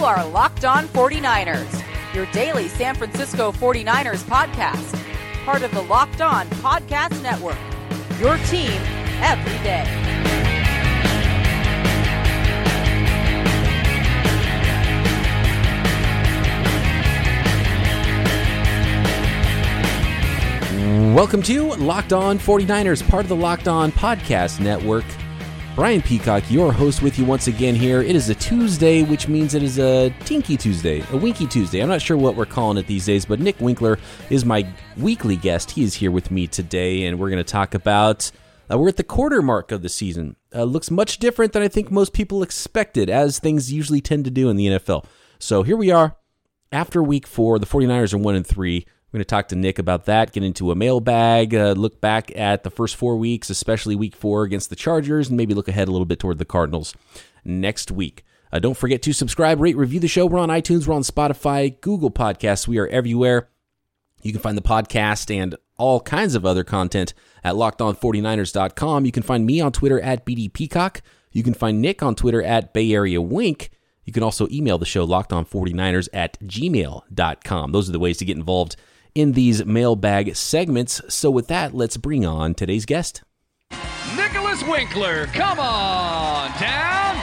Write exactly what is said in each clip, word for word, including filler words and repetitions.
are Locked On forty-niners, your daily San Francisco forty-niners podcast. Part of the Locked On Podcast Network, your team every day. Welcome to Locked On forty-niners, part of the Locked On Podcast Network. Brian Peacock, your host, with you once again here. It is a Tuesday, which means it is a Tinky Tuesday, a Winky Tuesday. I'm not sure what we're calling it these days, but Nick Winkler is my weekly guest. He is here with me today, and we're going to talk about, uh, we're at the quarter mark of the season. Uh, looks much different than I think most people expected, as things usually tend to do in the N F L. So here we are, after week four. The forty-niners are one and three. We're going to talk to Nick about that, get into a mailbag, uh, look back at the first four weeks, especially week four against the Chargers, and maybe look ahead a little bit toward the Cardinals next week. Uh, don't forget to subscribe, rate, review the show. We're on iTunes, we're on Spotify, Google Podcasts. We are everywhere. You can find the podcast and all kinds of other content at locked on forty-niners dot com. You can find me on Twitter at B D Peacock. You can find Nick on Twitter at Bay Area Wink. You can also email the show locked on forty-niners at gmail dot com. Those are the ways to get involved in these mailbag segments. So with that, let's bring on today's guest. Nicholas Winkler, come on down.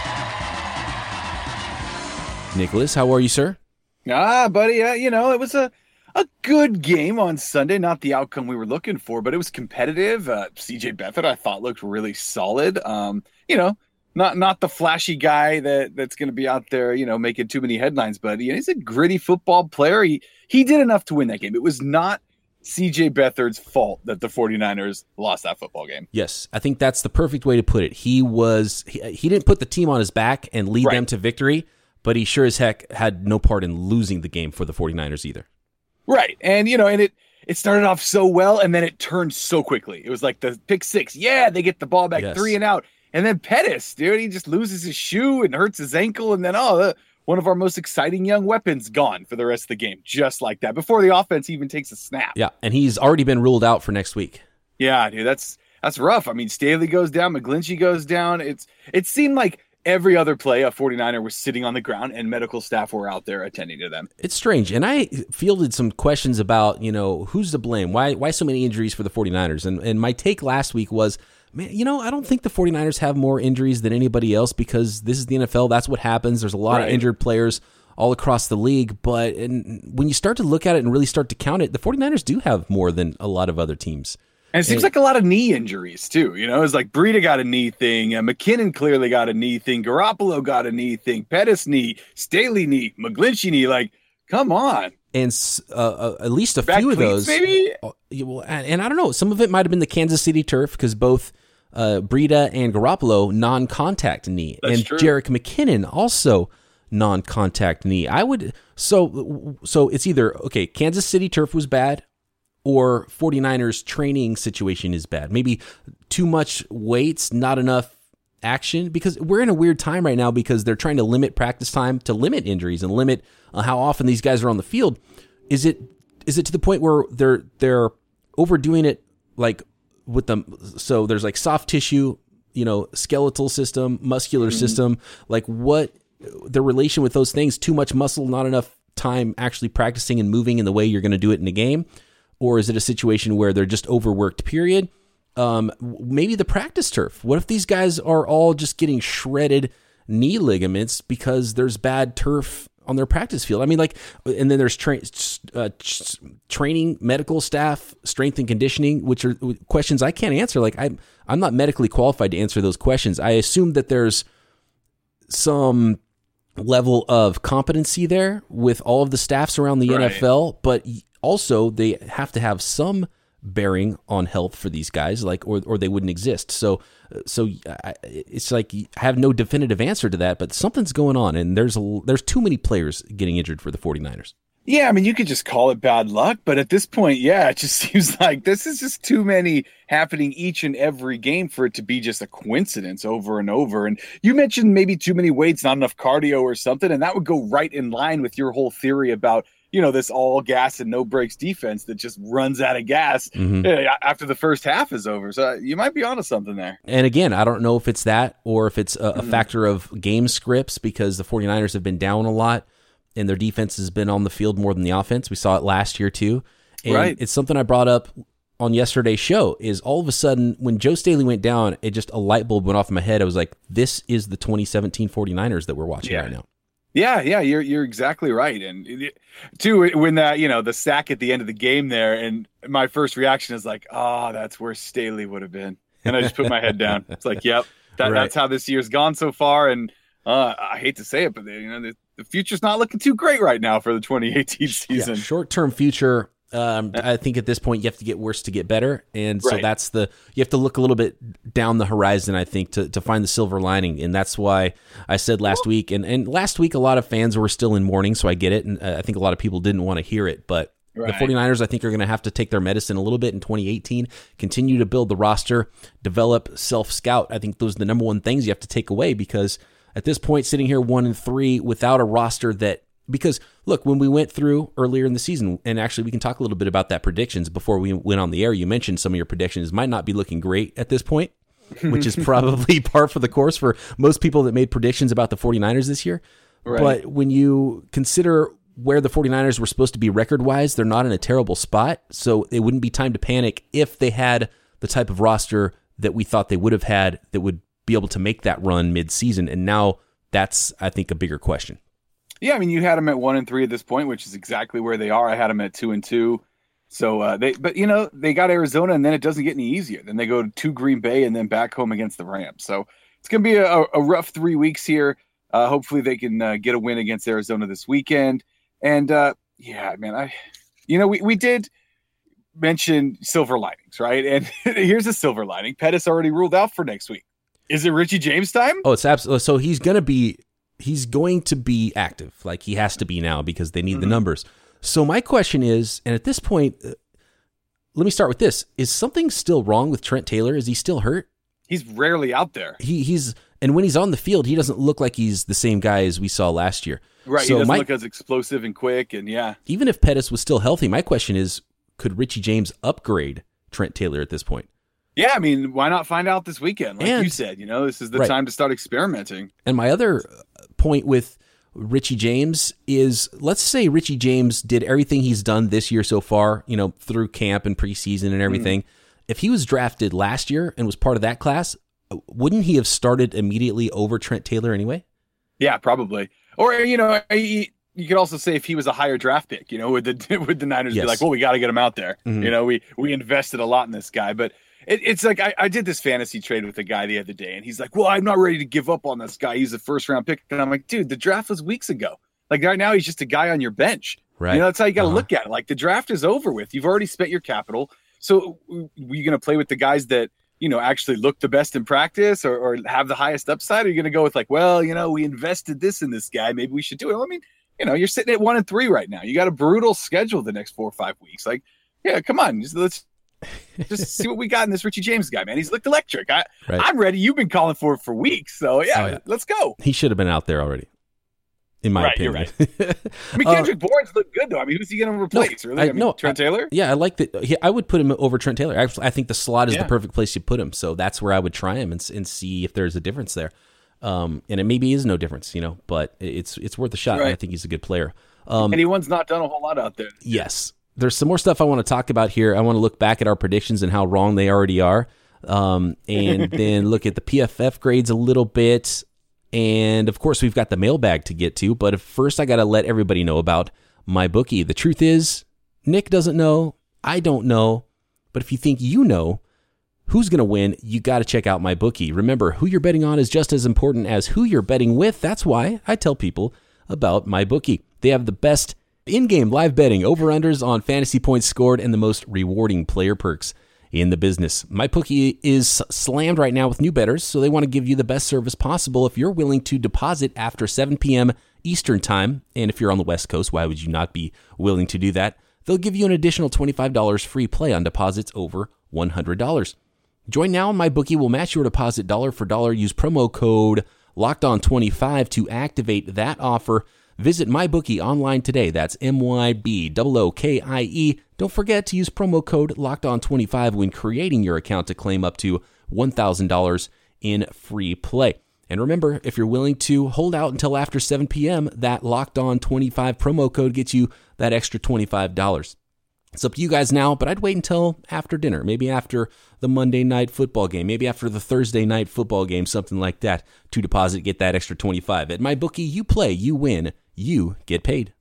Nicholas, how are you, sir? Ah, buddy, uh, you know, it was a, a good game on Sunday. Not the outcome we were looking for, but it was competitive. Uh, C J Beathard, I thought, looked really solid. Um, you know, Not not the flashy guy that, that's going to be out there, you know, making too many headlines, but you know, he's a gritty football player. He he did enough to win that game. It was not C J Beathard's fault that the forty-niners lost that football game. Yes, I think that's the perfect way to put it. He was he, he didn't put the team on his back and lead Right. them to victory, but he sure as heck had no part in losing the game for the forty-niners either. Right. And, you know, and it, it started off so well, and then it turned so quickly. It was like the pick six. Yeah, they get the ball back, Yes. three and out. And then Pettis, dude, he just loses his shoe and hurts his ankle. And then, oh, the, one of our most exciting young weapons gone for the rest of the game, just like that, before the offense even takes a snap. Yeah, and he's already been ruled out for next week. Yeah, dude, that's that's rough. I mean, Staley goes down, McGlinchey goes down. It's It seemed like every other play, a forty-niner was sitting on the ground and medical staff were out there attending to them. It's strange, and I fielded some questions about, you know, who's to blame? Why why so many injuries for the forty-niners? And, and my take last week was, man, you know, I don't think the forty-niners have more injuries than anybody else because this is the N F L. That's what happens. There's a lot Right. of injured players all across the league. But and when you start to look at it and really start to count it, the forty-niners do have more than a lot of other teams. And it seems And- like a lot of knee injuries, too. You know, it's like Breida got a knee thing. Uh, McKinnon clearly got a knee thing. Garoppolo got a knee thing. Pettis knee. Staley knee. McGlinchey knee. Like, come on. And uh, uh, at least a Back few of cleats, those. maybe? Uh, yeah, well, and, and I don't know. Some of it might have been the Kansas City turf because both uh, Breida and Garoppolo non-contact knee, That's and true. Jerick McKinnon also non-contact knee. I would so so it's either okay. Kansas City turf was bad, or forty-niners training situation is bad. Maybe too much weights, not enough action, because we're in a weird time right now because they're trying to limit practice time to limit injuries and limit uh, how often these guys are on the field. Is it is it to the point where they're they're overdoing it, like with them? So there's like soft tissue, you know, skeletal system, muscular Mm-hmm. system, like what the relation with those things, too much muscle, not enough time actually practicing and moving in the way you're going to do it in a game? Or is it a situation where they're just overworked, period? Um, maybe the practice turf. What if these guys are all just getting shredded knee ligaments because there's bad turf on their practice field? I mean, like, and then there's tra- uh, training, medical staff, strength and conditioning, which are questions I can't answer. Like, I'm, I'm not medically qualified to answer those questions. I assume that there's some level of competency there with all of the staffs around the Right. N F L, but also they have to have some bearing on health for these guys, like, or or they wouldn't exist. So, so I, it's like I have no definitive answer to that, but something's going on, and there's a, there's too many players getting injured for the forty-niners. Yeah, I mean, you could just call it bad luck, but at this point, yeah, it just seems like this is just too many happening each and every game for it to be just a coincidence over and over. And you mentioned maybe too many weights, not enough cardio or something, and that would go right in line with your whole theory about you know, this all gas and no brakes defense that just runs out of gas mm-hmm. after the first half is over. So you might be onto something there. And again, I don't know if it's that or if it's a, a mm-hmm. factor of game scripts, because the 49ers have been down a lot and their defense has been on the field more than the offense. We saw it last year too. And right. it's something I brought up on yesterday's show, is all of a sudden when Joe Staley went down, it just a light bulb went off in my head. I was like, this is the twenty seventeen 49ers that we're watching yeah. right now. Yeah, yeah, you're you're exactly right. And it, too, when that, you know, the sack at the end of the game there, and my first reaction is like, oh, that's where Staley would have been. And I just put my head down. It's like, yep, that, right. that's how this year's gone so far. And uh, I hate to say it, but you know, the, the future's not looking too great right now for the twenty eighteen season. Yeah, short-term future. Um, I think at this point you have to get worse to get better, and so right. that's the you have to look a little bit down the horizon, I think, to, to find the silver lining, and that's why I said last week, and, and last week a lot of fans were still in mourning, so I get it, and I think a lot of people didn't want to hear it, but right. the 49ers I think are going to have to take their medicine a little bit in twenty eighteen, continue to build the roster, develop, self-scout. I think those are the number one things you have to take away, because at this point, sitting here one and three without a roster that Because, look, when we went through earlier in the season, and actually we can talk a little bit about that predictions before we went on the air, you mentioned some of your predictions might not be looking great at this point, which is probably par for the course for most people that made predictions about the 49ers this year. Right. But when you consider where the 49ers were supposed to be record-wise, they're not in a terrible spot, so it wouldn't be time to panic if they had the type of roster that we thought they would have had that would be able to make that run mid-season, and now that's, I think, a bigger question. Yeah, I mean, you had them at one and three at this point, which is exactly where they are. I had them at two and two. So uh, they, but you know, they got Arizona, and then it doesn't get any easier. Then they go to Green Bay, and then back home against the Rams. So it's going to be a, a rough three weeks here. Uh, hopefully, they can uh, get a win against Arizona this weekend. And uh, yeah, man, I, you know, we we did mention silver linings, right? And here's a silver lining: Pettis already ruled out for next week. Is it Richie James time? Oh, it's absolutely. So he's going to be. He's going to be active, like he has to be now because they need mm-hmm. the numbers. So my question is, and at this point, uh, let me start with this. Is something still wrong with Trent Taylor? Is he still hurt? He's rarely out there. He He's and when he's on the field, he doesn't look like he's the same guy as we saw last year. Right, so he doesn't my, look as explosive and quick, and yeah. Even if Pettis was still healthy, my question is, could Richie James upgrade Trent Taylor at this point? Yeah, I mean, why not find out this weekend? Like and, you said, you know, this is the right. time to start experimenting. And my other point with Richie James is, let's say Richie James did everything he's done this year so far, you know, through camp and preseason and everything. Mm. If he was drafted last year and was part of that class, wouldn't he have started immediately over Trent Taylor anyway? Yeah, probably. Or, you know, he, you could also say if he was a higher draft pick, you know, would the would the Niners yes. be like, well, we got to get him out there. Mm-hmm. You know, we we invested a lot in this guy, but It, it's like I, I did this fantasy trade with a guy the other day, and he's like, well, I'm not ready to give up on this guy. He's a first-round pick. And I'm like, dude, the draft was weeks ago. Like, right now, he's just a guy on your bench. Right. You know, that's how you got to uh-huh. look at it. Like, the draft is over with. You've already spent your capital. So are you going to play with the guys that, you know, actually look the best in practice or, or have the highest upside? Or are you going to go with, like, well, you know, we invested this in this guy. Maybe we should do it. I mean, you know, you're sitting at one and three right now. You got a brutal schedule the next four or five weeks. Like, yeah, come on. Just, let's just see what we got in this Richie James guy, man. He's looked electric. I, right. I'm ready. You've been calling for it for weeks. So, yeah, oh, yeah, let's go. He should have been out there already, in my right, opinion. You're right. I mean, Kendrick uh, Bourne's looked good, though. I mean, who's he going to replace? No, really? I, I mean, no, Trent Taylor? I, yeah, I like that. He, I would put him over Trent Taylor. Actually, I think the slot is yeah. the perfect place to put him. So that's where I would try him and, and see if there's a difference there. Um, and it maybe is no difference, you know, but it's it's worth a shot. Right. I think he's a good player. Um, Anyone's not done a whole lot out there. Yes. There's some more stuff I want to talk about here. I want to look back at our predictions and how wrong they already are. Um, and then look at the P F F grades a little bit. And, of course, we've got the mailbag to get to. But first, I got to let everybody know about MyBookie. The truth is, Nick doesn't know. I don't know. But if you think you know who's going to win, you got to check out MyBookie. Remember, who you're betting on is just as important as who you're betting with. That's why I tell people about MyBookie. They have the best in-game live betting, over-unders on fantasy points scored, and the most rewarding player perks in the business. MyBookie is slammed right now with new bettors, so they want to give you the best service possible if you're willing to deposit after seven p.m. Eastern time. And if you're on the West Coast, why would you not be willing to do that? They'll give you an additional twenty-five dollars free play on deposits over one hundred dollars. Join now, and MyBookie will match your deposit dollar for dollar. Use promo code locked on twenty-five to activate that offer. Visit MyBookie online today. That's M Y B O O K I E. Don't forget to use promo code locked on twenty-five when creating your account to claim up to one thousand dollars in free play. And remember, if you're willing to hold out until after seven p.m., that locked on twenty-five promo code gets you that extra twenty-five dollars. It's up to you guys now, but I'd wait until after dinner, maybe after the Monday night football game, maybe after the Thursday night football game, something like that, to deposit, get that extra twenty-five. At MyBookie, you play, you win, you get paid.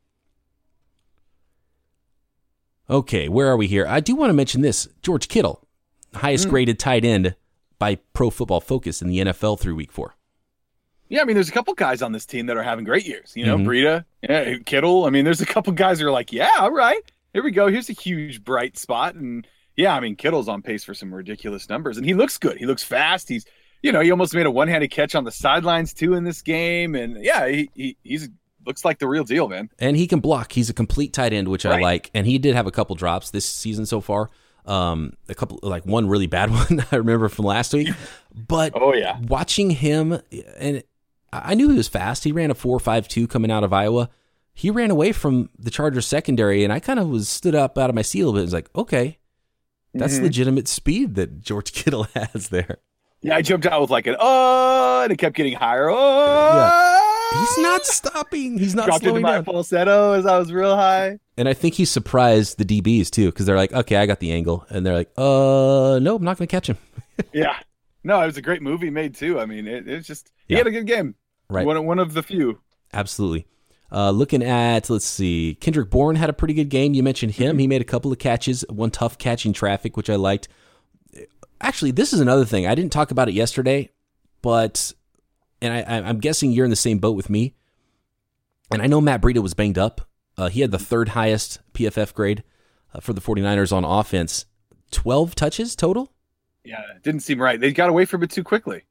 Okay, where are we here? I do want to mention this. George Kittle, highest mm. graded tight end by Pro Football Focus in the N F L through week four. Yeah, I mean, there's a couple guys on this team that are having great years. You know, mm-hmm. Breida, yeah, Kittle. I mean, there's a couple guys that are like, yeah, all right. Here we go. Here's a huge bright spot. And yeah, I mean, Kittle's on pace for some ridiculous numbers. And he looks good. He looks fast. He's, you know, he almost made a one-handed catch on the sidelines too in this game. And yeah, he, he he's looks like the real deal, man. And he can block. He's a complete tight end, which right. I like. And he did have a couple drops this season so far. Um, a couple, like one really bad one I remember from last week. But oh yeah, watching him, and I knew he was fast. He ran a four five two coming out of Iowa. He ran away from the Chargers secondary, and I kind of was stood up out of my seat a little bit. It was like, okay, that's mm-hmm. legitimate speed that George Kittle has there. Yeah, I jumped out with like an oh, and it kept getting higher. Oh, yeah. He's not stopping. He's not Dropped slowing into my down. falsetto as I was real high. And I think he surprised the D Bs too, because they're like, okay, I got the angle, and they're like, uh, no, I'm not going to catch him. Yeah, no, it was a great movie made too. I mean, it, it's just he yeah. had a good game. Right, one one of the few. Absolutely. Uh, looking at, let's see, Kendrick Bourne had a pretty good game. You mentioned him. He made a couple of catches, one tough catch in traffic, which I liked. Actually, this is another thing. I didn't talk about it yesterday, but, and I, I'm guessing you're in the same boat with me. And I know Matt Breida was banged up. Uh, he had the third highest P F F grade uh, for the 49ers on offense. twelve touches total? Yeah, it didn't seem right. They got away from it too quickly.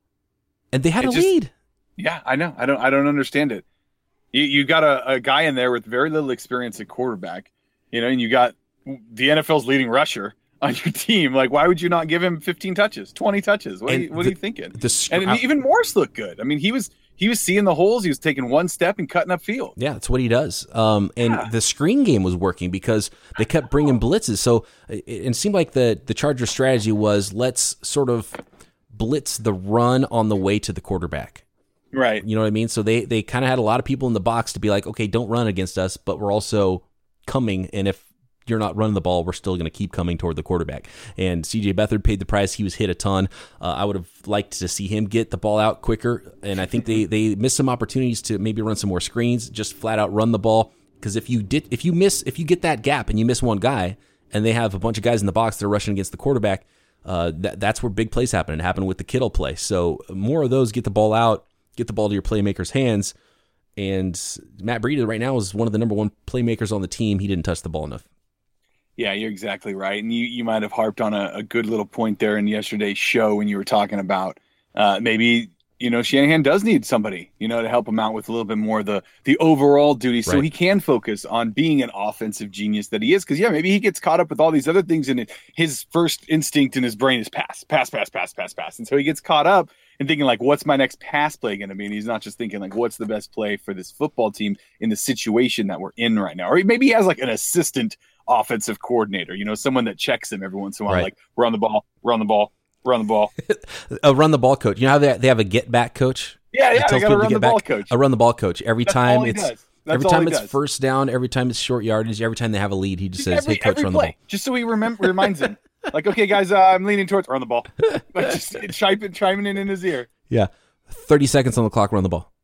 And they had it a just, lead. Yeah, I know. I don't I don't understand it. You you got a, a guy in there with very little experience at quarterback, you know, and you got the N F L's leading rusher on your team. Like, why would you not give him fifteen touches, twenty touches? What, are you, what the, are you thinking? The, and I, even Morris looked good. I mean, he was he was seeing the holes. He was taking one step and cutting up field. Yeah, that's what he does. Um, and yeah. the screen game was working because they kept bringing blitzes. So it, it seemed like the the Chargers' strategy was let's sort of blitz the run on the way to the quarterback. Right. You know what I mean? So they, they kind of had a lot of people in the box to be like, okay, don't run against us, but we're also coming. And if you're not running the ball, we're still going to keep coming toward the quarterback. And C J Beathard paid the price. He was hit a ton. Uh, I would have liked to see him get the ball out quicker. And I think they, they missed some opportunities to maybe run some more screens, just flat out run the ball. Because if you did, if you miss, if you get that gap and you miss one guy and they have a bunch of guys in the box that are rushing against the quarterback, uh, that, that's where big plays happen. It happened with the Kittle play. So more of those, get the ball out. Get the ball to your playmakers' hands. And Matt Breida right now is one of the number one playmakers on the team. He didn't touch the ball enough. Yeah, you're exactly right. And you, you might have harped on a, a good little point there in yesterday's show when you were talking about uh, maybe, you know, Shanahan does need somebody, you know, to help him out with a little bit more of the, the overall duty so right. he can focus on being an offensive genius that he is. Because, yeah, maybe he gets caught up with all these other things and his first instinct in his brain is pass, pass, pass, pass, pass, pass. And so he gets caught up and thinking like, what's my next pass play going to be? And he's not just thinking like, what's the best play for this football team in the situation that we're in right now? Or maybe he has like an assistant offensive coordinator, you know, someone that checks him every once in a while, right. like we're on the ball, we're on the ball, we're on the ball. a run the ball coach. You know how they, they have a get back coach? Yeah, yeah, they got a run the ball coach. A run the ball coach. Every That's time all he it's does. That's every time it's does. first down, every time it's short yardage, every time they have a lead, he just, just says, every, hey, coach, run play, the ball. Just so he remember, reminds him. Like, okay, guys, uh, I'm leaning towards run the ball. Like, just chiming, chiming in in his ear. Yeah. thirty seconds on the clock, run the ball.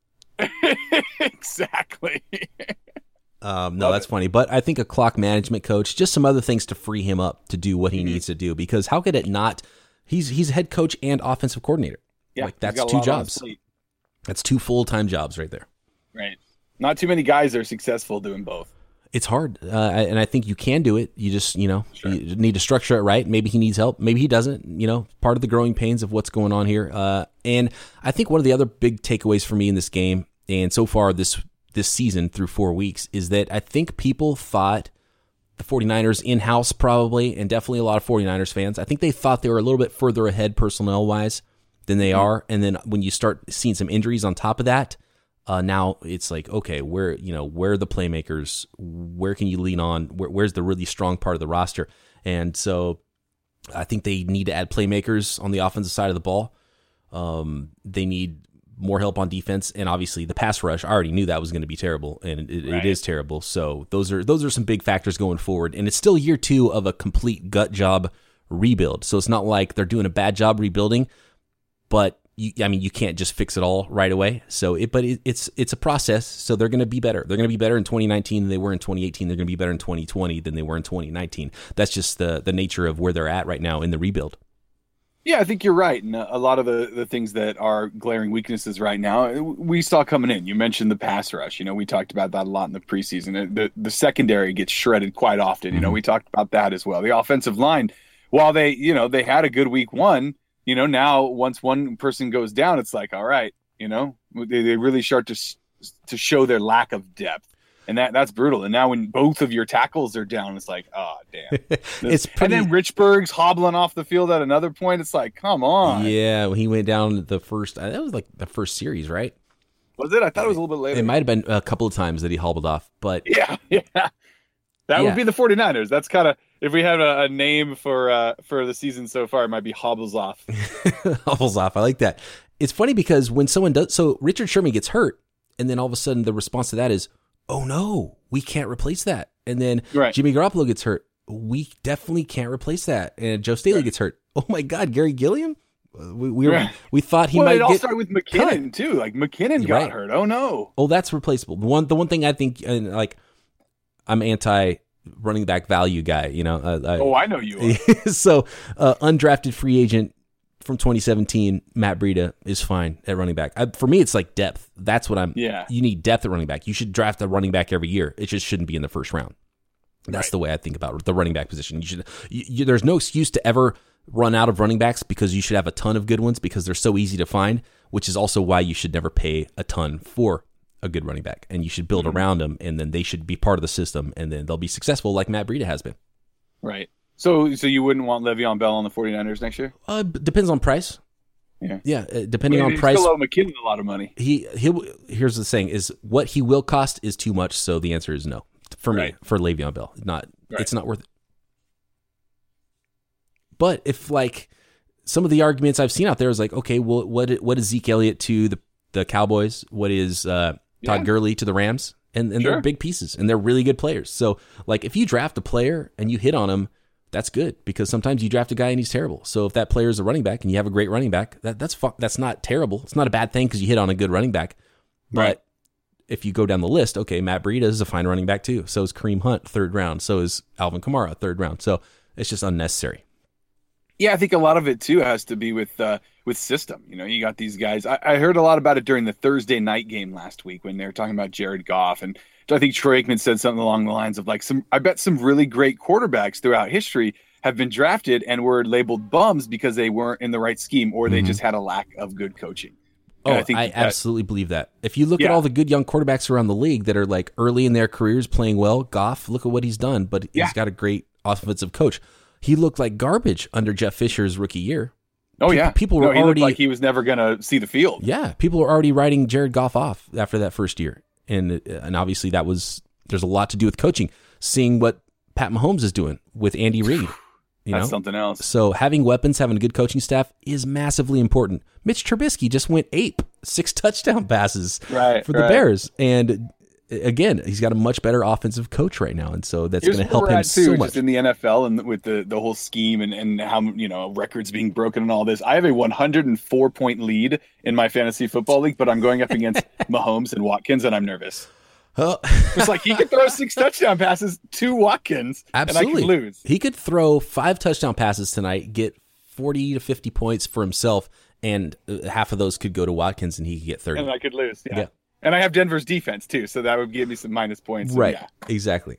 Exactly. Um, no, Love that's it. funny. But I think a clock management coach, just some other things to free him up to do what he mm-hmm. needs to do. Because how could it not? He's he's head coach and offensive coordinator. Yeah, like that's two jobs. That's two full-time jobs right there. Right. Not too many guys are successful doing both. It's hard, uh, and I think you can do it. You just, you know, sure. you need to structure it right. Maybe he needs help. Maybe he doesn't. You know, part of the growing pains of what's going on here. Uh, and I think one of the other big takeaways for me in this game, and so far this this season through four weeks, is that I think people thought the 49ers in-house probably, and definitely a lot of 49ers fans, I think they thought they were a little bit further ahead personnel-wise than they mm-hmm. are. And then when you start seeing some injuries on top of that, Uh, now it's like, okay, where you know where are the playmakers? Where can you lean on? Where, where's the really strong part of the roster? And so I think they need to add playmakers on the offensive side of the ball. Um, they need more help on defense, and obviously the pass rush. I already knew that was going to be terrible, and it, right. it is terrible. So those are those are some big factors going forward. And it's still year two of a complete gut job rebuild. So it's not like they're doing a bad job rebuilding, but You, I mean, you can't just fix it all right away. So, it, but it, it's it's a process. So they're going to be better. They're going to be better in twenty nineteen than they were in twenty eighteen. They're going to be better in twenty twenty than they were in twenty nineteen. That's just the the nature of where they're at right now in the rebuild. Yeah, I think you're right. And a lot of the, the things that are glaring weaknesses right now, we saw coming in. You mentioned the pass rush. You know, we talked about that a lot in the preseason. The the secondary gets shredded quite often. You know, we talked about that as well. The offensive line, while they, you know, they had a good week one, you know, now once one person goes down, it's like, all right, you know, they, they really start to to show their lack of depth. And that that's brutal. And now when both of your tackles are down, it's like, oh, damn. It's pretty... And then Richburg's hobbling off the field at another point. It's like, come on. Yeah, when he went down the first, that was like the first series, right? Was it? I thought it was a little bit later. It might have been a couple of times that he hobbled off, but yeah, yeah. That yeah. would be the 49ers. That's kind of, if we had a, a name for uh, for the season so far, it might be Hobbles Off. Hobbles Off. I like that. It's funny because when someone does, so Richard Sherman gets hurt, and then all of a sudden the response to that is, oh no, we can't replace that. And then right. Jimmy Garoppolo gets hurt. We definitely can't replace that. And Joe Staley right. gets hurt. Oh my God, Gary Gilliam? We we, were, right. we thought he well, might it all get started with McKinnon cut. too. Like McKinnon got right. hurt. Oh no. Oh, that's replaceable. The one the one thing I think, and like, I'm anti running back value guy. You know. Uh, I, oh, I know you are. So uh, undrafted free agent from twenty seventeen, Matt Breida is fine at running back. I, for me, it's like depth. That's what I'm. Yeah. You need depth at running back. You should draft a running back every year. It just shouldn't be in the first round. That's right. the way I think about the running back position. You should. You, you, there's no excuse to ever run out of running backs because you should have a ton of good ones because they're so easy to find. Which is also why you should never pay a ton for a good running back, and you should build mm-hmm. around them, and then they should be part of the system, and then they'll be successful like Matt Breida has been. Right. So, so you wouldn't want Le'Veon Bell on the 49ers next year? Uh, depends on price. Yeah, yeah. Uh, depending well, on price, still owe McKinnon a lot of money. He he. Here's the thing: is what he will cost is too much. So the answer is no for right. me for Le'Veon Bell. Not right. It's not worth it. But if like some of the arguments I've seen out there is like, okay, well, what what is Zeke Elliott to the the Cowboys? What is uh, Todd yeah. Gurley to the Rams? And and sure. they're big pieces and they're really good players. So like if you draft a player and you hit on him, that's good because sometimes you draft a guy and he's terrible. So if that player is a running back and you have a great running back, that that's fu- that's not terrible. It's not a bad thing because you hit on a good running back. But right. if you go down the list, okay, Matt Breida is a fine running back too. So is Kareem Hunt, third round. So is Alvin Kamara, third round. So it's just unnecessary. Yeah, I think a lot of it too has to be with uh, with system. You know, you got these guys. I, I heard a lot about it during the Thursday night game last week when they were talking about Jared Goff, and I think Troy Aikman said something along the lines of like, "Some, I bet some really great quarterbacks throughout history have been drafted and were labeled bums because they weren't in the right scheme or they mm-hmm. just had a lack of good coaching." Oh, I, think I that, absolutely believe that. If you look yeah. at all the good young quarterbacks around the league that are like early in their careers playing well, Goff, look at what he's done, but yeah. he's got a great offensive coach. He looked like garbage under Jeff Fisher's rookie year. Oh people, yeah, people no, were he already looked like he was never going to see the field. Yeah, people were already writing Jared Goff off after that first year, and and obviously that was there's a lot to do with coaching. Seeing what Pat Mahomes is doing with Andy Reid, you that's know? something else. So having weapons, having a good coaching staff is massively important. Mitch Trubisky just went ape, six touchdown passes right, for the right. Bears, and again, he's got a much better offensive coach right now, and so that's going to help him too, so much. Just in the N F L and with the, the whole scheme and, and how, you know, records being broken and all this. I have a one hundred four point lead in my fantasy football league, but I'm going up against Mahomes and Watkins, and I'm nervous. Oh. It's like he could throw six touchdown passes to Watkins, absolutely, and I could lose. He could throw five touchdown passes tonight, get forty to fifty points for himself, and half of those could go to Watkins, and he could get thirty. And I could lose. Yeah. yeah. And I have Denver's defense, too, so that would give me some minus points. Right, yeah. exactly.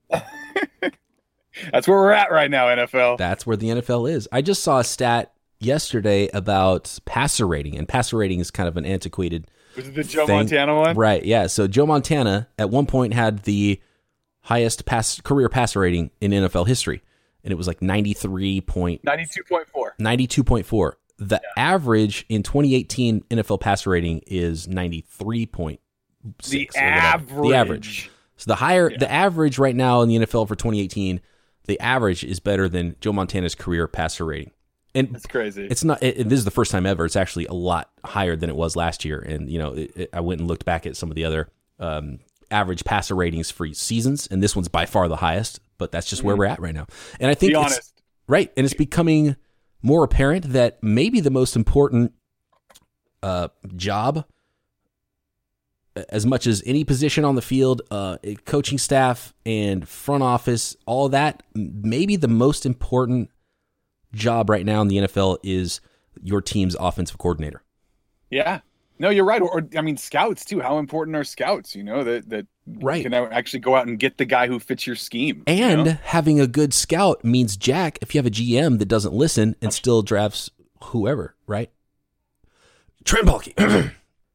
That's where we're at right now, N F L. That's where the N F L is. I just saw a stat yesterday about passer rating, and passer rating is kind of an antiquated Was it the Joe thing. Montana one? Right, yeah. So Joe Montana at one point had the highest pass career passer rating in N F L history, and it was like ninety-three point... ninety-two point four. ninety-two point four. The yeah. average in twenty eighteen N F L passer rating is ninety-three point six. The or whatever. average. The average. So the higher, Yeah. the average right now in the N F L for twenty eighteen, the average is better than Joe Montana's career passer rating. And That's crazy. it's not, it, this is the first time ever. It's actually a lot higher than it was last year. And, you know, it, it, I went and looked back at some of the other um, average passer ratings for seasons, and this one's by far the highest, but that's just where we're at right now. And I think Be it's, honest. right. And it's becoming more apparent that maybe the most important uh, job, as much as any position on the field, uh, coaching staff and front office, all of that, maybe the most important job right now in the N F L is your team's offensive coordinator. Yeah. No, you're right. Or, or I mean, scouts too. How important are scouts? You know, that that Right. can actually go out and get the guy who fits your scheme. And you know? having a good scout means jack if you have a G M that doesn't listen and still drafts whoever, right? Trent Baalke.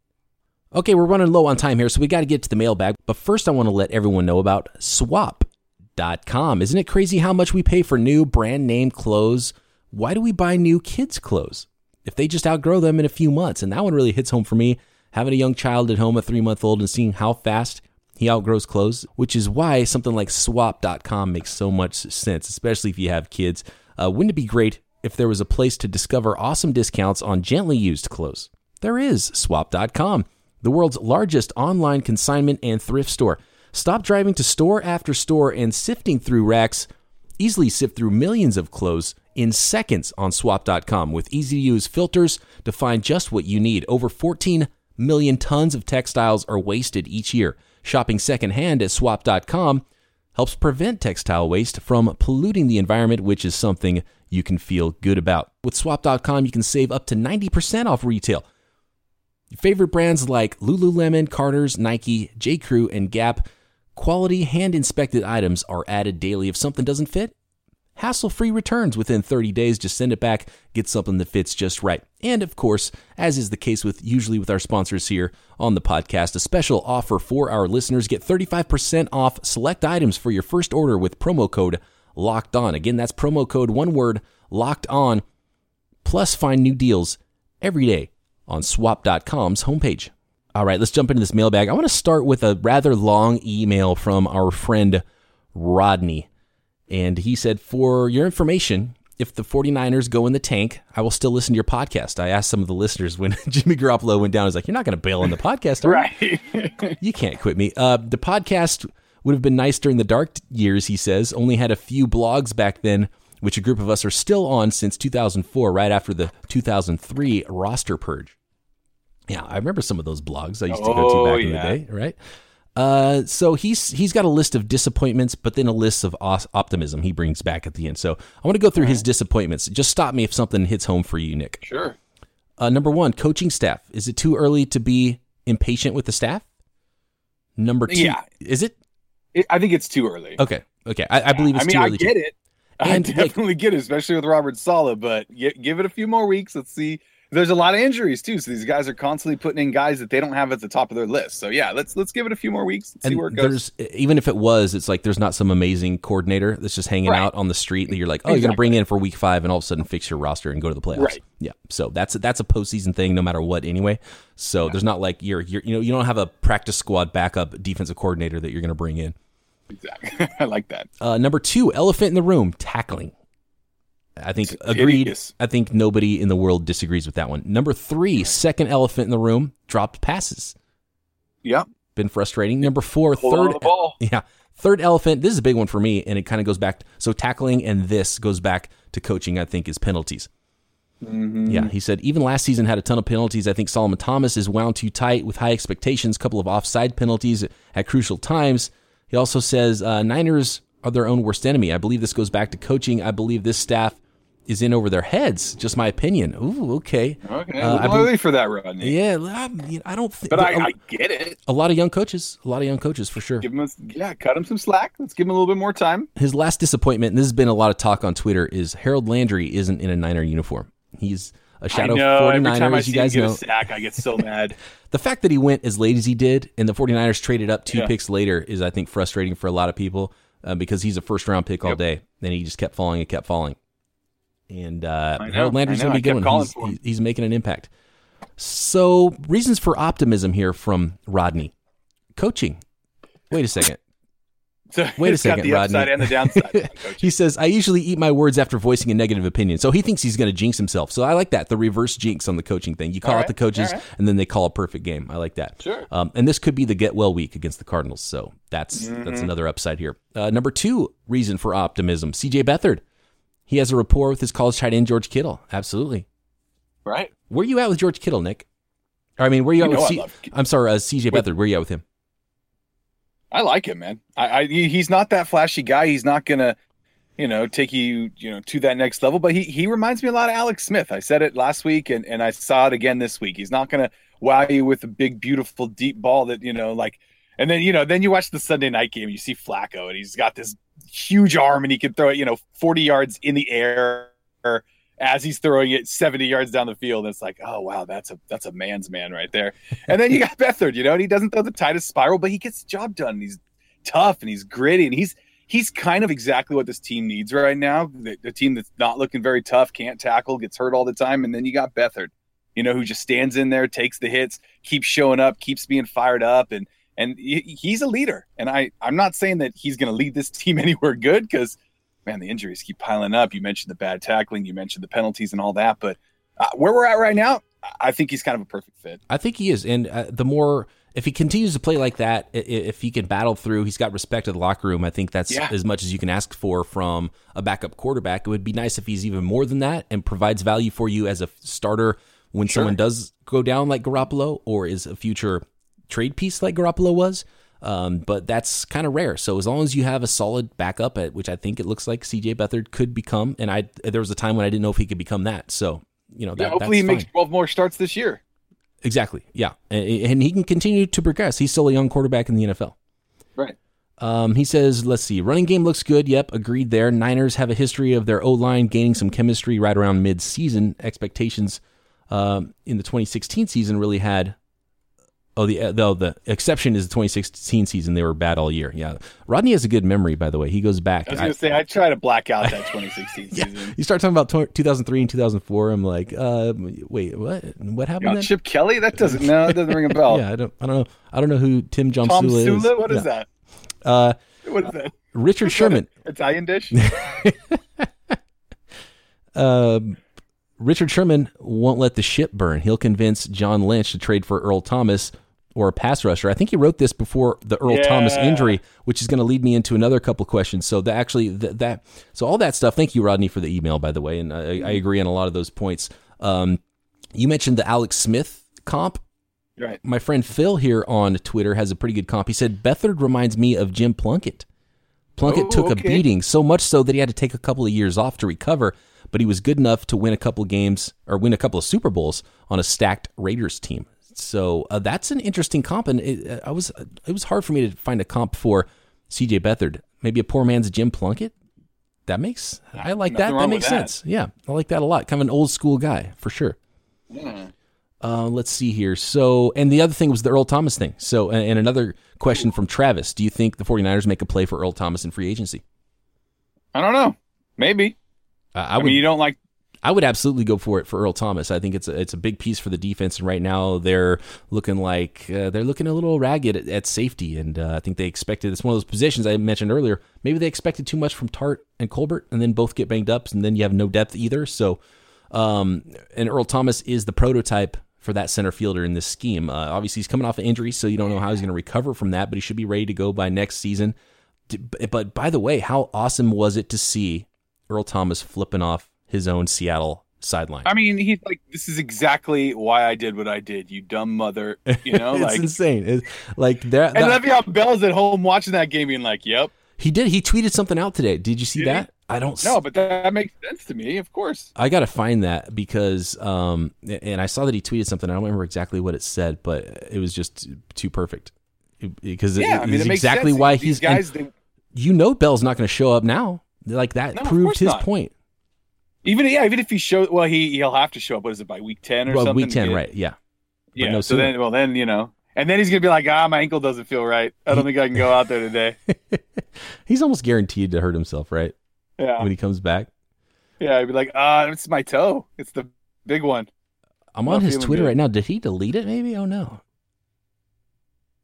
Okay, we're running low on time here, so we got to get to the mailbag. But first, I want to let everyone know about swap dot com. Isn't it crazy how much we pay for new brand name clothes? Why do we buy new kids' clothes if they just outgrow them in a few months? And that one really hits home for me, having a young child at home, a three-month-old, and seeing how fast he outgrows clothes, which is why something like swap dot com makes so much sense, especially if you have kids. Uh, wouldn't it be great if there was a place to discover awesome discounts on gently used clothes? There is swap dot com, the world's largest online consignment and thrift store. Stop driving to store after store and sifting through racks. Easily sift through millions of clothes in seconds on swap dot com with easy-to-use filters to find just what you need. Over fourteen million tons of textiles are wasted each year. Shopping secondhand at swap dot com helps prevent textile waste from polluting the environment, which is something you can feel good about. With swap dot com, you can save up to ninety percent off retail. Your favorite brands like Lululemon, Carter's, Nike, J. Crew, and Gap. Quality hand-inspected items are added daily. If something doesn't fit, hassle-free returns within thirty days. Just send it back, get something that fits just right. And of course, as is the case with usually with our sponsors here on the podcast, a special offer for our listeners. Get thirty-five percent off select items for your first order with promo code Locked On. Again, that's promo code, one word, Locked On. Plus, find new deals every day on swap dot com's homepage. All right, let's jump into this mailbag. I want to start with a rather long email from our friend Rodney. And he said, for your information, if the 49ers go in the tank, I will still listen to your podcast. I asked some of the listeners when Jimmy Garoppolo went down, I was like, you're not going to bail on the podcast, are you? Right. You can't quit me. Uh, the podcast would have been nice during the dark years, he says. Only had a few blogs back then, which a group of us are still on since two thousand four, right after the two thousand three roster purge. Yeah, I remember some of those blogs I used to go Oh, to back in yeah. the day, right? Uh, so he's he's got a list of disappointments, but then a list of os- optimism he brings back at the end. So I want to go through his disappointments. Just stop me if something hits home for you, Nick. Sure. Uh, number one, coaching staff. Is it too early to be impatient with the staff? Number two, Yeah. is it? It, I think it's too early. Okay, okay. I, I believe it's I mean, too I early. get too. it. I And, like- definitely get it, especially with Robert Saleh. But gi- give it a few more weeks. Let's see. There's a lot of injuries too, so these guys are constantly putting in guys that they don't have at the top of their list. So yeah, let's let's give it a few more weeks and see And where it goes. there's even if it was, it's like there's not some amazing coordinator that's just hanging Right. out on the street that you're like, oh, you're gonna bring in for week five and all of a sudden fix your roster and go to the playoffs. Right. Yeah. So that's that's a postseason thing, no matter what, anyway. So there's not like you're you're you know you don't have a practice squad backup defensive coordinator that you're gonna bring in. Exactly. I like that. Uh, number two, elephant in the room, tackling. I think It's agreed. hideous. I think nobody in the world disagrees with that one. Number three, second elephant in the room, dropped passes. Yep. Been frustrating. Number four, Hold on third to the ball. Yeah. Third elephant, this is a big one for me, and it kind of goes back. So tackling and this goes back to coaching, I think, is penalties. Mm-hmm. Yeah, he said, even last season had a ton of penalties. I think Solomon Thomas is wound too tight with high expectations, couple of offside penalties at crucial times. He also says, uh, Niners are their own worst enemy. I believe this goes back to coaching. I believe this staff is in over their heads. Just my opinion. Ooh, okay. Okay. Uh, I Uh, bel- early for that, Rodney. Yeah, I, you know, I don't think. But I, a, I get it. a lot of young coaches, a lot of young coaches for sure. Give him a, yeah, cut him some slack. Let's give him a little bit more time. His last disappointment, and this has been a lot of talk on Twitter, is Harold Landry isn't in a Niner uniform. He's a shadow I know. Every time I 49ers, see you guys him get know. a sack, I get so mad. The fact that he went as late as he did and the 49ers traded up two Yeah. picks later is, I think, frustrating for a lot of people uh, because he's a first-round pick all Yep. day, and he just kept falling and kept falling. And uh, I know, Harold Landry's I know. going to be I good kept one. calling He's, for him. he's, he's making an impact. So, reasons for optimism here from Rodney. coaching. Wait a second. So Wait a it's got second, the Rodney. upside and the downside. He says, I usually eat my words after voicing a negative opinion. So he thinks he's going to jinx himself. So I like that, the reverse jinx on the coaching thing. You call All out right, the coaches, all right. and then they call a perfect game. I like that. Sure. Um, and this could be the get well week against the Cardinals. So that's Mm-hmm. that's another upside here. Uh, number two reason for optimism, C J Beathard. He has a rapport with his college tight end, George Kittle. Absolutely. Right. Where are you at with George Kittle, Nick? Or, I mean, where are you, You at with know I C- love Kittle. I'm sorry, uh, C J Wait. Beathard. Where are you at with him? I like him, man. I, I he- he's not that flashy guy. He's not gonna, you know, take you, you know, to that next level. But he he reminds me a lot of Alex Smith. I said it last week, and and I saw it again this week. He's not gonna wow you with a big, beautiful, deep ball that you know, like. And then you know, then you watch the Sunday night game. You see Flacco, and he's got this huge arm, and he can throw it, you know, forty yards in the air as he's throwing it seventy yards down the field. It's like, oh wow, that's a that's a man's man right there. And then you got Beathard, you know, and he doesn't throw the tightest spiral, but he gets the job done. And he's tough and he's gritty, and he's he's kind of exactly what this team needs right now. The, the team that's not looking very tough, can't tackle, gets hurt all the time, and then you got Beathard, you know, who just stands in there, takes the hits, keeps showing up, keeps being fired up, and and he, he's a leader. And I I'm not saying that he's going to lead this team anywhere good, because man, the injuries keep piling up. You mentioned the bad tackling, you mentioned the penalties and all that, but uh, where we're at right now, I think he's kind of a perfect fit. I think he is. And uh, the more, if he continues to play like that, i- if he can battle through, he's got respect of the locker room. I think that's Yeah. as much as you can ask for from a backup quarterback. It would be nice if he's even more than that and provides value for you as a starter when Sure. someone does go down like Garoppolo, or is a future trade piece like Garoppolo was. Um, but that's kind of rare. So as long as you have a solid backup, at which I think it looks like C J Beathard could become, and I there was a time when I didn't know if he could become that. So you know, that, Yeah, hopefully that's he makes fine. twelve more starts this year. Exactly. Yeah. And, and he can continue to progress. He's still a young quarterback in the N F L. Right. Um, he says, let's see, running game looks good. Yep. Agreed there. Niners have a history of their O-line gaining some chemistry right around mid-season. Expectations um, in the twenty sixteen season really had, oh, the, uh, the the exception is the twenty sixteen season. They were bad all year. Yeah. Rodney has a good memory, by the way. He goes back. I was I- going to say, I try to black out that twenty sixteen yeah, season. you start talking about tw- two thousand three and two thousand four. I'm like, uh, wait, what? What happened You know, then? Chip Kelly? That doesn't, no, that doesn't ring a bell. Yeah, I don't, I don't know. I don't know who Tim Jomsula Tom is. Sula? What is Yeah. that? Uh, What is that? Richard Sherman. Italian dish? Um, Richard Sherman won't let the ship burn. He'll convince John Lynch to trade for Earl Thomas or a pass rusher. I think he wrote this before the Earl Yeah. Thomas injury, which is going to lead me into another couple questions. So that actually that, that so all that stuff. Thank you, Rodney, for the email, by the way, and I, I agree on a lot of those points. Um, you mentioned the Alex Smith comp. Right. My friend Phil here on Twitter has a pretty good comp. He said Beathard reminds me of Jim Plunkett. Plunkett Oh, took a okay. beating, so much so that he had to take a couple of years off to recover, but he was good enough to win a couple of games or win a couple of Super Bowls on a stacked Raiders team. So uh, that's an interesting comp, and it, I was it was hard for me to find a comp for C J Beathard. Maybe a poor man's Jim Plunkett. That makes I like Nothing that. That wrong makes with that. sense. Yeah, I like that a lot. Kind of an old school guy for sure. Yeah. Uh, let's see here. So, and the other thing was the Earl Thomas thing. So, and, and another question from Travis. Do you think the 49ers make a play for Earl Thomas in free agency? I don't know. Maybe. Uh, I I, would mean, you don't like. I would absolutely go for it for Earl Thomas. I think it's a, it's a big piece for the defense, and right now they're looking like uh, they're looking a little ragged at, at safety, and uh, I think they expected it's one of those positions I mentioned earlier. Maybe they expected too much from Tart and Colbert, and then both get banged up, and then you have no depth either. So, um, and Earl Thomas is the prototype for that center fielder in this scheme. Uh, obviously, he's coming off an injury, so you don't know how he's going to recover from that, but he should be ready to go by next season. But by the way, how awesome was it to see Earl Thomas flipping off his own Seattle sideline? I mean, he's like, this is exactly why I did what I did, you dumb mother. You know, it's like. insane. It's like that. And that- Le'Veon Bell's at home watching that game, being like, "Yep." he did. He tweeted something out today. Did you see Did he? that? I don't. s- No, but that makes sense to me. Of course. I got to find that because, um, and I saw that he tweeted something. I don't remember exactly what it said, but it was just too perfect. Because Yeah, it, I mean, it's it makes exactly sense. why These he's guys. and They, you know, Bell's not going to show up now. Like that No, of proved course his not. point. even yeah, even if he show, well, he he'll have to show up. What is it by week ten or Well, something? week to ten, get- right? Yeah. Yeah. no so sooner. then, well, then you know, and then he's gonna be like, ah, my ankle doesn't feel right. I don't think I can go out there today. He's almost guaranteed to hurt himself, right? Yeah. When he comes back. Yeah. I'd be like, ah, it's my toe. It's the big one. I'm Not on his feeling Twitter good. right now. Did he delete it? Maybe. Oh no.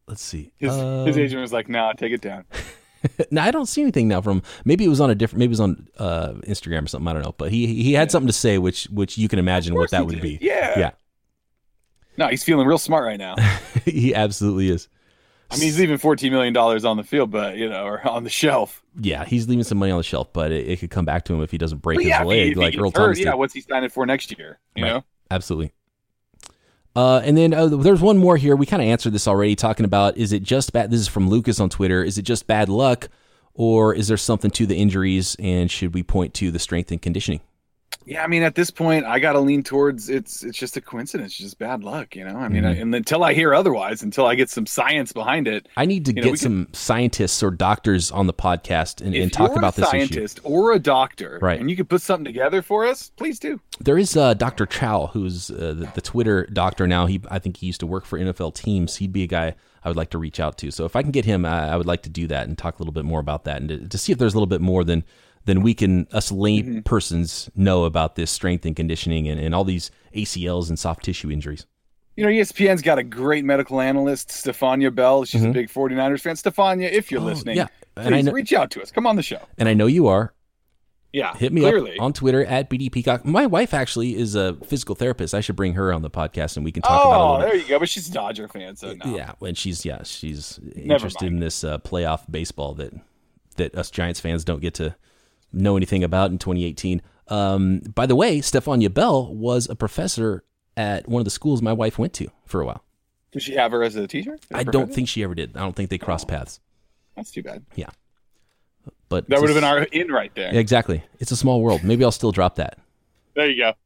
let's see. His, uh, his agent was like, "Nah, take it down." No, I don't see anything now from. Maybe it was on a different. Maybe it was on uh, Instagram or something. I don't know. But he he had something to say, which which you can imagine what that would did. be. Yeah. Yeah. No, he's feeling real smart right now. He absolutely is. I mean, he's leaving fourteen million dollars on the field, but, you know, or on the shelf. Yeah, he's leaving some money on the shelf, but it, it could come back to him if he doesn't break But his yeah, if he- leg if he like gets Earl hurt, Thomas did. Yeah, what's he signing for next year? You Right. know? Absolutely. Uh, and then uh, there's one more here. We kind of answered this already, talking about, is it just bad? This is from Lucas on Twitter. Is it just bad luck, or is there something to the injuries, and should we point to the strength and conditioning? Yeah, I mean, at this point, I got to lean towards it's it's just a coincidence, just bad luck, you know? I mean, Mhm. I, and until I hear otherwise, until I get some science behind it. I need to You know, get we some scientists or doctors on the podcast and, If and talk you're about a this issue. scientist or a doctor, Right. and you could put something together for us, please do. There is uh, Doctor Chow, who's uh, the, the Twitter doctor now. He, I think he used to work for N F L teams. He'd be a guy I would like to reach out to. So if I can get him, I, I would like to do that and talk a little bit more about that, and to, to see if there's a little bit more than than we can, us lay Mm-hmm. persons, know about this strength and conditioning and, and all these A C Ls and soft tissue injuries. You know, E S P N's got a great medical analyst, Stefania Bell. She's a big 49ers fan. Stefania, if you're Mm-hmm. Oh, listening, yeah. And please I know- reach out to us. Come on the show. And I know you are. Yeah, Hit me clearly. up on Twitter at B D Peacock. My wife actually is a physical therapist. I should bring her on the podcast and we can talk about it a Oh, little bit. there you go. But she's a Dodger fan, so no. Yeah, and she's yeah she's Never interested mind. in this uh, playoff baseball that that us Giants fans don't get to know anything about in twenty eighteen. Um, by the way, Stefania Bell was a professor at one of the schools my wife went to for a while. Does she have her as a teacher? As a I don't professor? think she ever did. I don't think they crossed paths. That's too bad. Yeah, but That would have just- been our in right there. Yeah, exactly. It's a small world. Maybe I'll still drop that. There you go.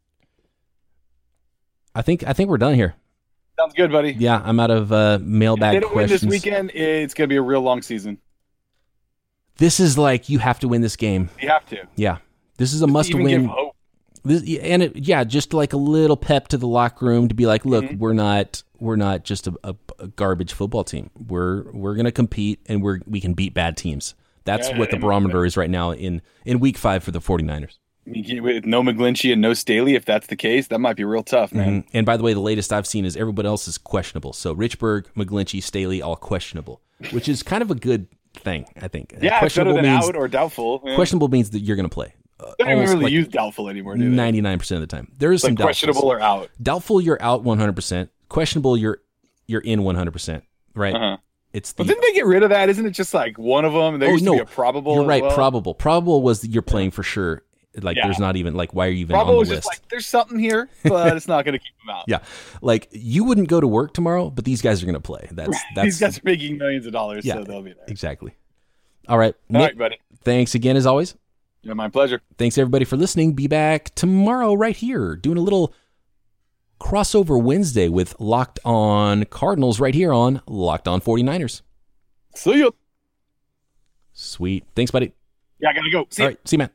I think I think we're done here. Sounds good, buddy. Yeah, I'm out of uh, If mailbag they don't questions. win this weekend, it's going to be a real long season. This is like you have to win this game. You have to. Yeah, this is a must Even give win. hope. This, and it, yeah, just like a little pep to the locker room to be like, look, Mm-hmm. we're not we're not just a, a, a garbage football team. We're we're gonna compete and we're we can beat bad teams. That's Yeah, what the and- barometer is right now in in week five for the 49ers. I mean, with no McGlinchey and no Staley, if that's the case, that might be real tough, man. Mhm. And by the way, the latest I've seen is everybody else is questionable. So Richburg, McGlinchey, Staley, all questionable, which is kind of a good thing, I think. Yeah, it's better questionable than means out or doubtful. Yeah. questionable means that you're gonna play. Uh, They don't even almost really like use doubtful anymore, do they? ninety-nine percent of the time. There is It's some like questionable doubtfuls. or out. Doubtful, you're out one hundred percent. Questionable, you're you're in one hundred percent. Right? Uh-huh. It's the But didn't they get rid of that? Isn't it just like one of them? There Oh, used no. to be a probable. You're as right. well. Probable. Probable was that you're playing for sure. Like Yeah. there's not even like why are you even Probable on was the just list? like there's something here, but it's not going to keep them out. Yeah, like you wouldn't go to work tomorrow, but these guys are going to play. That's that's These guys are making millions of dollars, Yeah. so they'll be there. exactly. All right, All Nick. right, buddy. Thanks again as always. Yeah, my pleasure. Thanks everybody for listening. Be back tomorrow right here doing a little crossover Wednesday with Locked On Cardinals right here on Locked On 49ers. See you. Sweet. Thanks, buddy. Yeah, I gotta go. See All ya. right, see you, man.